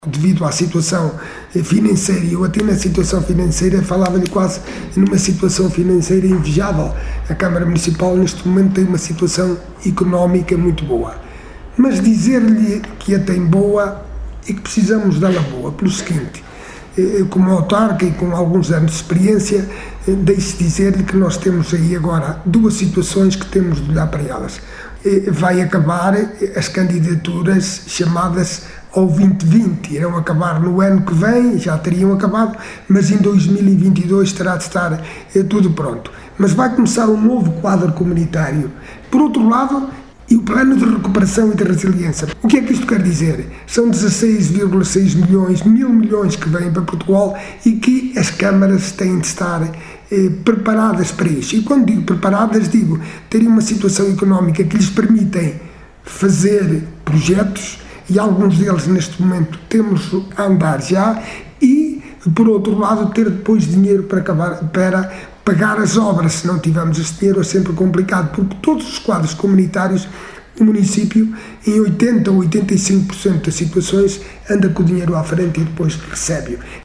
Devido à situação financeira, eu até na situação financeira falava-lhe quase numa situação financeira invejável. A Câmara Municipal neste momento tem uma situação económica muito boa, mas dizer-lhe que a tem boa e que precisamos dela boa, pelo seguinte: como autarca e com alguns anos de experiência, deixe dizer-lhe que nós temos aí agora duas situações que temos de olhar para elas. Vai acabar as candidaturas chamadas ao 2020, irão acabar no ano que vem, já teriam acabado, mas em 2022 terá de estar tudo pronto. Mas vai começar um novo quadro comunitário. Por outro lado, e o plano de recuperação e de resiliência. O que é que isto quer dizer? São 16,6 milhões, 1.000 milhões que vêm para Portugal e que as câmaras têm de estar preparadas para isso. E quando digo preparadas, digo terem uma situação económica que lhes permitem fazer projetos, e alguns deles neste momento temos a andar já, e por outro lado ter depois dinheiro para pagar as obras. Se não tivermos esse dinheiro é sempre complicado, porque todos os quadros comunitários, o município em 80 ou 85% das situações anda com o dinheiro à frente e depois recebe-o.